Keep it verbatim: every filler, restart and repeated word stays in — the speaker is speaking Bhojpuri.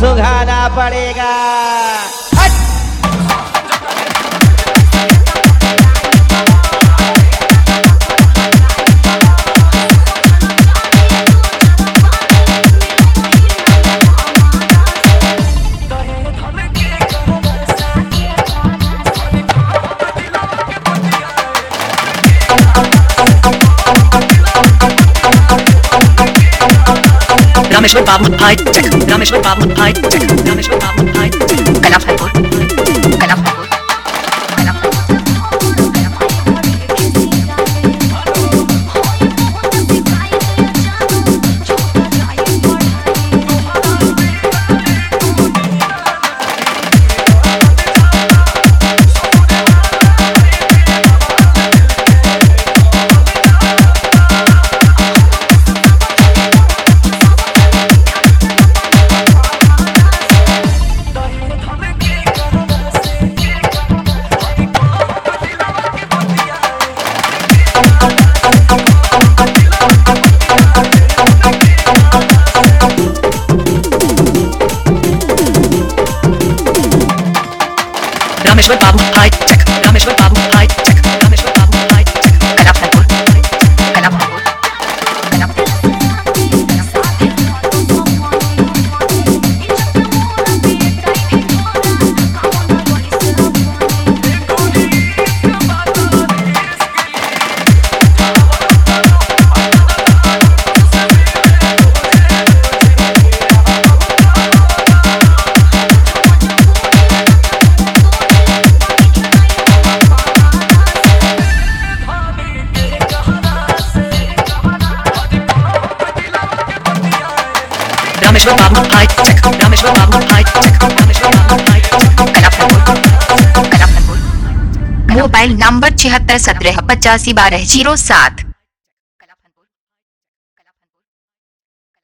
सुघाना पड़ेगा। Rameshwar Babu high tech, Rameshwar Babu high tech, Rameshwar Babu high tech, Kalaphalpur, कलाफलपुर, Rameshwar Babu high tech, Rameshwar Babu high tech, Rameshwar Babu high tech, Kalaphalpur, कलाफलपुर, Rameshwar Babu high tech, Rameshwar Babu high tech, Rameshwar Babu high tech, Kalaphalpur, Kalaphalpur. Mobile number छिहत्तर सत्रह पचासी बारह जीरो सात।